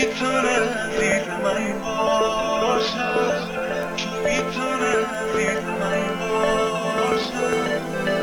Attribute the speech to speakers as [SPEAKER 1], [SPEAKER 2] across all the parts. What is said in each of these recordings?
[SPEAKER 1] میتونه دید من باشه، کی میتونه دید من باشه.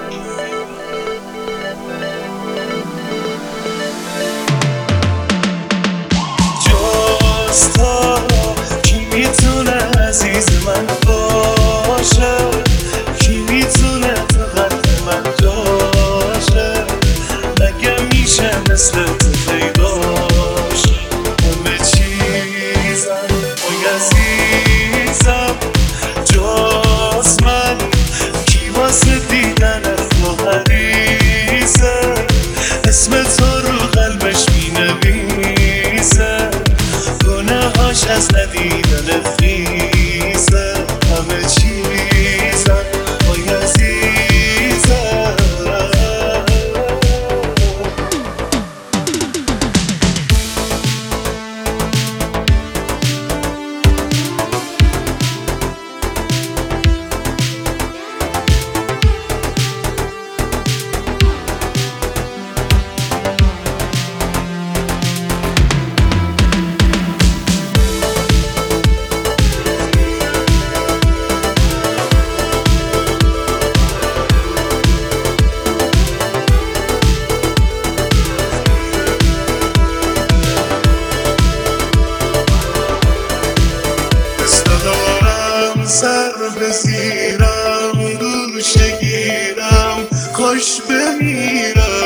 [SPEAKER 1] جز تو کی میتونه عزیز من باشه، کی میتونه تو قلب من جاشه. مگه میشه مثل تو پیداش همه چیزم وای عزیزم. جز من کی واسه دیدن تو حریصه، اسم تو رو قلبش مینویسه، گناهاش از ندیدن خیسه. همه چیزم وای عزیزم. سر بزیرم گوشه گیرم خوش بمیرم.